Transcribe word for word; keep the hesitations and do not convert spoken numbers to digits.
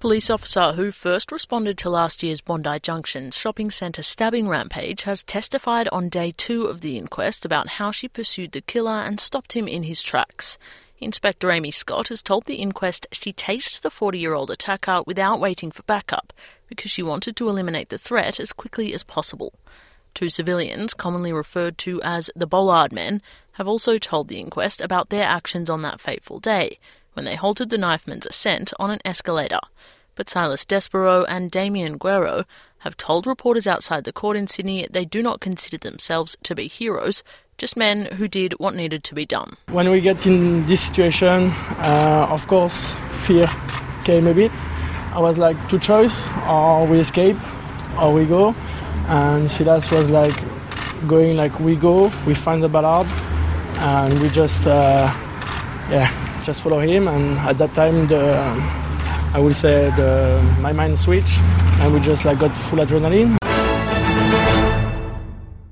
police officer who first responded to last year's Bondi Junction shopping centre stabbing rampage has testified on day two of the inquest about how she pursued the killer and stopped him in his tracks. Inspector Amy Scott has told the inquest she chased the forty-year-old attacker without waiting for backup because she wanted to eliminate the threat as quickly as possible. Two civilians, commonly referred to as the Bollard men, have also told the inquest about their actions on that fateful day, when they halted the knifeman's ascent on an escalator. But Silas Despereaux and Damien Guerrero have told reporters outside the court in Sydney they do not consider themselves to be heroes, just men who did what needed to be done. When we get in this situation, uh, of course, fear came a bit. I was like, two choice, or we escape, or we go. And Silas was like, going like, we go, we find the Ballard, and we just, uh, yeah, just follow him. And at that time, the, I will say, the, my mind switched, and we just like got full adrenaline.